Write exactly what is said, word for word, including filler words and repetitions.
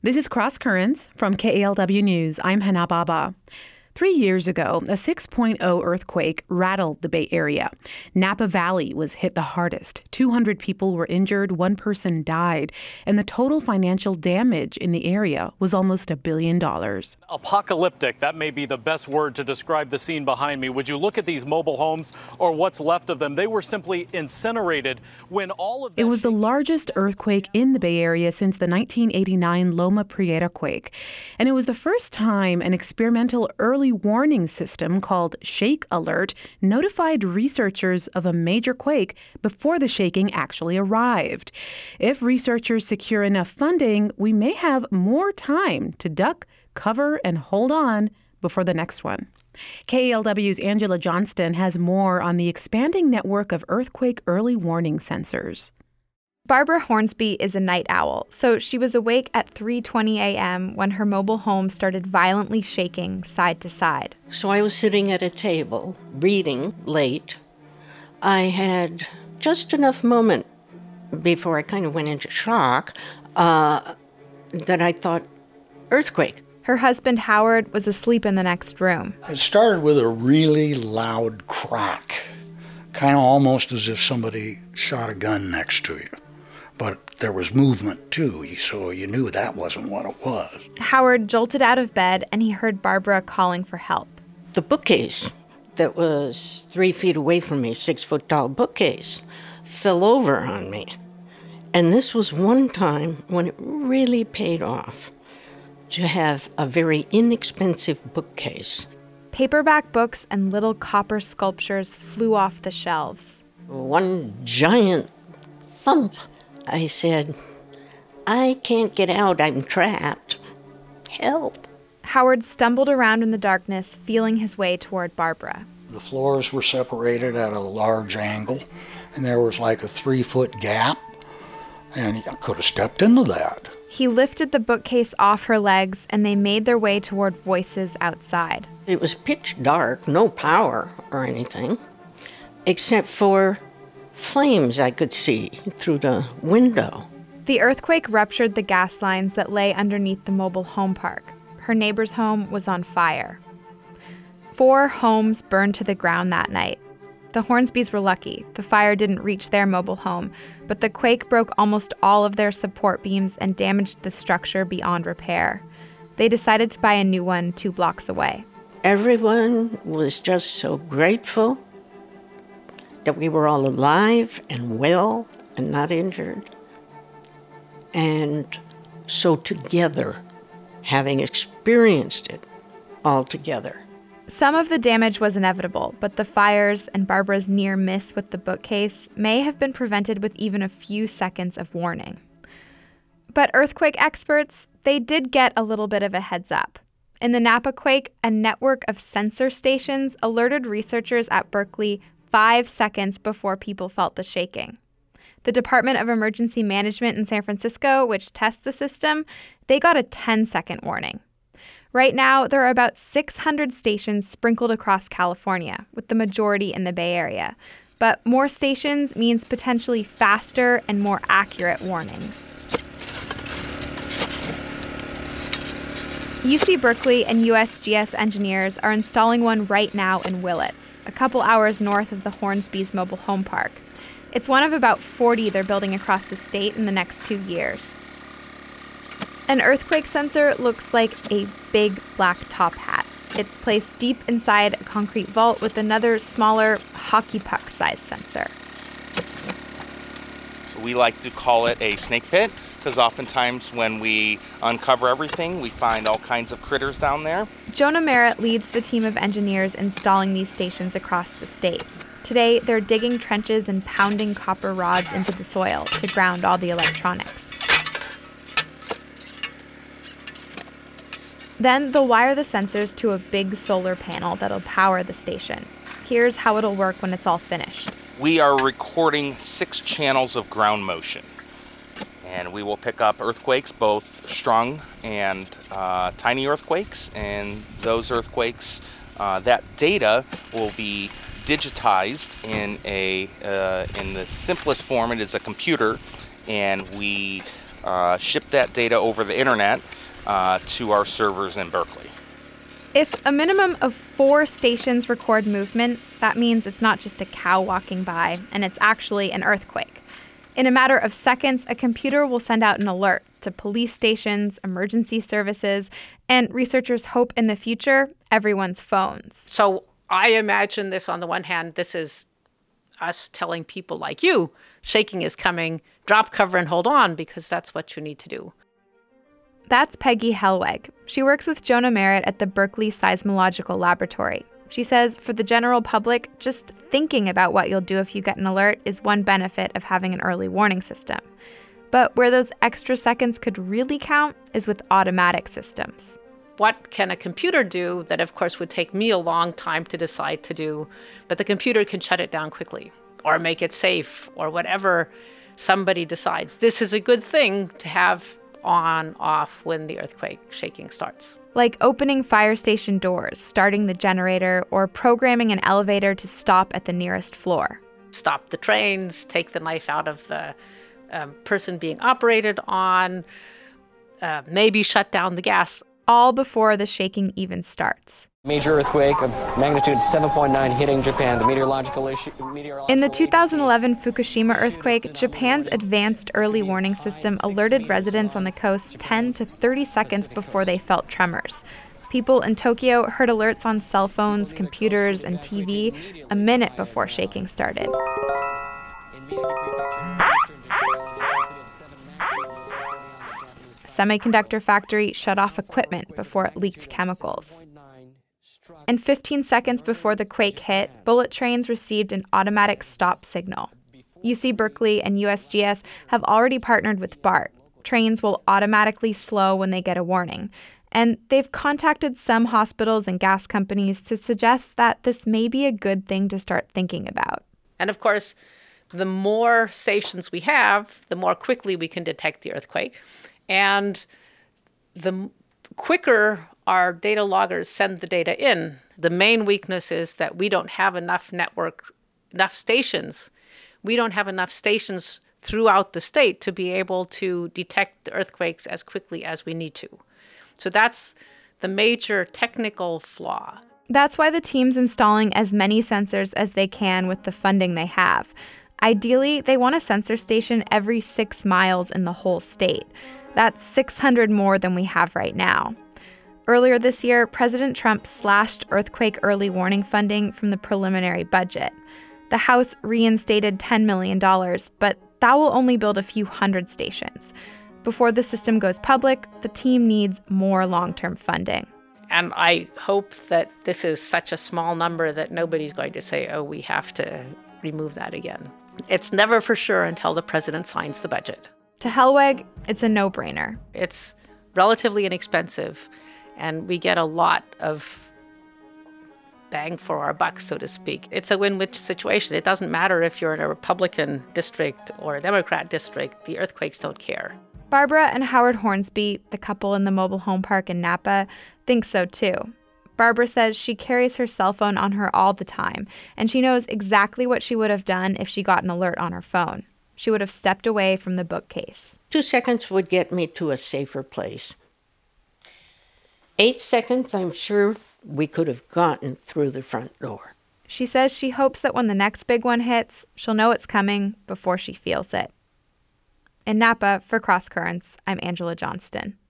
This is Cross Currents from K A L W News. I'm Hannah Baba. Three years ago, a six point oh earthquake rattled the Bay Area. Napa Valley was hit the hardest. two hundred people were injured, one person died, and the total financial damage in the area was almost a billion dollars. Apocalyptic, that may be the best word to describe the scene behind me. Would you look at these mobile homes or what's left of them? They were simply incinerated when all of It was the largest earthquake in the Bay Area since the nineteen eighty-nine Loma Prieta quake, and it was the first time an experimental early warning system called Shake Alert notified researchers of a major quake before the shaking actually arrived. If researchers secure enough funding, we may have more time to duck, cover, and hold on before the next one. K A L W's Angela Johnston has more on the expanding network of earthquake early warning sensors. Barbara Hornsby is a night owl, so she was awake at three twenty a.m. when her mobile home started violently shaking side to side. So I was sitting at a table, reading late. I had just enough moment before I kind of went into shock uh, that I thought, earthquake. Her husband, Howard, was asleep in the next room. It started with a really loud crack, kind of almost as if somebody shot a gun next to you. But there was movement, too, so you knew that wasn't what it was. Howard jolted out of bed, and he heard Barbara calling for help. The bookcase that was three feet away from me, six-foot-tall bookcase, fell over on me. And this was one time when it really paid off to have a very inexpensive bookcase. Paperback books and little copper sculptures flew off the shelves. One giant thump. I said, I can't get out, I'm trapped. Help. Howard stumbled around in the darkness, feeling his way toward Barbara. The floors were separated at a large angle, and there was like a three-foot gap, and I could have stepped into that. He lifted the bookcase off her legs, and they made their way toward voices outside. It was pitch dark, no power or anything, except for flames I could see through the window. The earthquake ruptured the gas lines that lay underneath the mobile home park. Her neighbor's home was on fire. Four homes burned to the ground that night. The Hornsbys were lucky. The fire didn't reach their mobile home, but the quake broke almost all of their support beams and damaged the structure beyond repair. They decided to buy a new one two blocks away. Everyone was just so grateful that we were all alive and well and not injured. And so together, having experienced it all together. Some of the damage was inevitable, but the fires and Barbara's near miss with the bookcase may have been prevented with even a few seconds of warning. But earthquake experts, they did get a little bit of a heads up. In the Napa quake, a network of sensor stations alerted researchers at Berkeley five seconds before people felt the shaking. The Department of Emergency Management in San Francisco, which tests the system, they got a ten-second warning. Right now, there are about six hundred stations sprinkled across California, with the majority in the Bay Area. But more stations means potentially faster and more accurate warnings. U C Berkeley and U S G S engineers are installing one right now in Willits, a couple hours north of the Hornsby's mobile home park. It's one of about forty they're building across the state in the next two years. An earthquake sensor looks like a big black top hat. It's placed deep inside a concrete vault with another smaller hockey puck-sized sensor. We like to call it a snake pit because oftentimes when we uncover everything, we find all kinds of critters down there. Jonah Merritt leads the team of engineers installing these stations across the state. Today, they're digging trenches and pounding copper rods into the soil to ground all the electronics. Then they'll wire the sensors to a big solar panel that'll power the station. Here's how it'll work when it's all finished. We are recording six channels of ground motion. And we will pick up earthquakes, both strong and uh, tiny earthquakes. And those earthquakes, uh, that data will be digitized in a uh, in the simplest form. It is a computer, and we uh, ship that data over the internet uh, to our servers in Berkeley. If a minimum of four stations record movement, that means it's not just a cow walking by, and it's actually an earthquake. In a matter of seconds, a computer will send out an alert to police stations, emergency services, and researchers hope in the future, everyone's phones. So I imagine this, on the one hand, this is us telling people like you, shaking is coming, drop cover and hold on, because that's what you need to do. That's Peggy Helweg. She works with Jonah Merritt at the Berkeley Seismological Laboratory. She says for the general public, just thinking about what you'll do if you get an alert is one benefit of having an early warning system. But where those extra seconds could really count is with automatic systems. What can a computer do that, of course, would take me a long time to decide to do, but the computer can shut it down quickly or make it safe or whatever somebody decides. This is a good thing to have on, off when the earthquake shaking starts. Like opening fire station doors, starting the generator, or programming an elevator to stop at the nearest floor. Stop the trains, take the knife out of the um, person being operated on, uh, maybe shut down the gas. All before the shaking even starts. Major earthquake of magnitude seven point nine hitting Japan. The meteorological issue. Meteorological In the two thousand eleven Fukushima earthquake, Japan's advanced early warning system alerted residents on the coast ten to thirty seconds before they felt tremors. People in Tokyo heard alerts on cell phones, computers, and T V a minute before shaking started. A semiconductor factory shut off equipment before it leaked chemicals. And fifteen seconds before the quake hit, bullet trains received an automatic stop signal. U C Berkeley and U S G S have already partnered with BART. Trains will automatically slow when they get a warning. And they've contacted some hospitals and gas companies to suggest that this may be a good thing to start thinking about. And of course, the more stations we have, the more quickly we can detect the earthquake. And the quicker our data loggers send the data in. The main weakness is that we don't have enough network, enough stations. We don't have enough stations throughout the state to be able to detect the earthquakes as quickly as we need to. So that's the major technical flaw. That's why the team's installing as many sensors as they can with the funding they have. Ideally, they want a sensor station every six miles in the whole state. That's six hundred more than we have right now. Earlier this year, President Trump slashed earthquake early warning funding from the preliminary budget. The House reinstated ten million dollars, but that will only build a few hundred stations. Before the system goes public, the team needs more long-term funding. And I hope that this is such a small number that nobody's going to say, oh, we have to remove that again. It's never for sure until the president signs the budget. To Helweg, it's a no-brainer. It's relatively inexpensive, and we get a lot of bang for our buck, so to speak. It's a win-win situation. It doesn't matter if you're in a Republican district or a Democrat district. The earthquakes don't care. Barbara and Howard Hornsby, the couple in the mobile home park in Napa, think so too. Barbara says she carries her cell phone on her all the time, and she knows exactly what she would have done if she got an alert on her phone. She would have stepped away from the bookcase. Two seconds would get me to a safer place. Eight seconds, I'm sure we could have gotten through the front door. She says she hopes that when the next big one hits, she'll know it's coming before she feels it. In Napa, for Cross Currents, I'm Angela Johnston.